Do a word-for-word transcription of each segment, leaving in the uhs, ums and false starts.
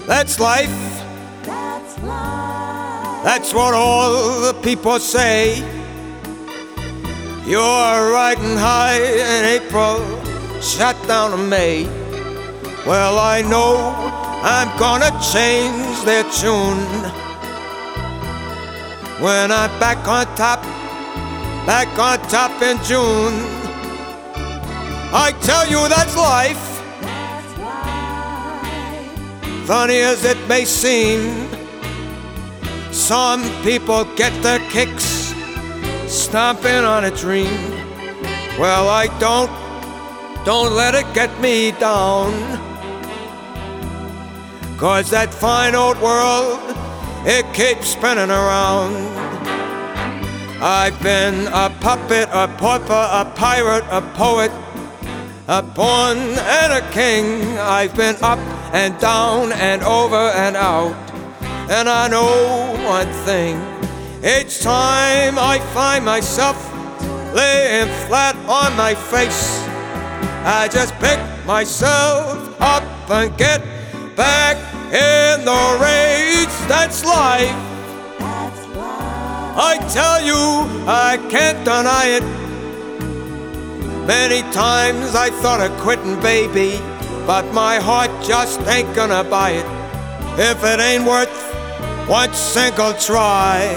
That's life. That's life. That's what all the people say. You're riding high in April, shot down in May. Well, I know I'm gonna change their tune when I'm back on top, back on top in June. I tell you that's life. That's life. Funny as it may seem, some people get their kicks stomping on a dream. Well, I don't, don't let it get me down, 'cause that fine old world, it keeps spinning around. I've been a puppet, a pauper, a pirate, a poet, a pawn and a king. I've been up and down and over and out, and I know one thing. Each time I find myself laying flat on my face, I just pick myself up and get back in the race. That's life. That's life. I tell you, I can't deny it. Many times I thought of quitting, baby, but my heart just ain't gonna buy it. If it ain't worth one single try,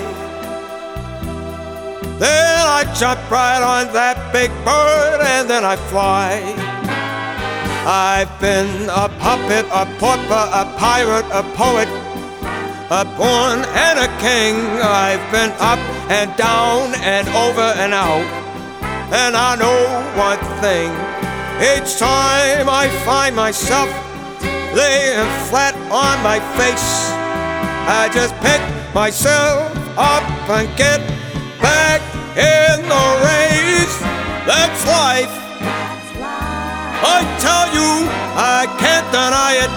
then I jump right on that big bird and then I fly. I've been a puppet, a pauper, a pirate, a poet, a pawn and a king. I've been up and down and over and out, and I know one thing. Each time I find myself laying flat on my face, I just pick myself up and get back in the race. That's life. That's life. I tell you, I can't deny it.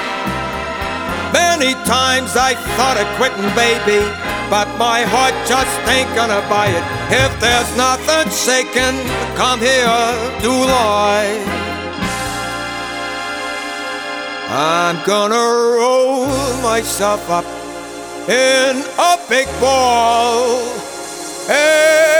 Many times I thought of quitting, baby, but my heart just ain't gonna buy it. If there's nothing shaking, come here, do lie. I'm gonna roll myself up in a big ball. Hey!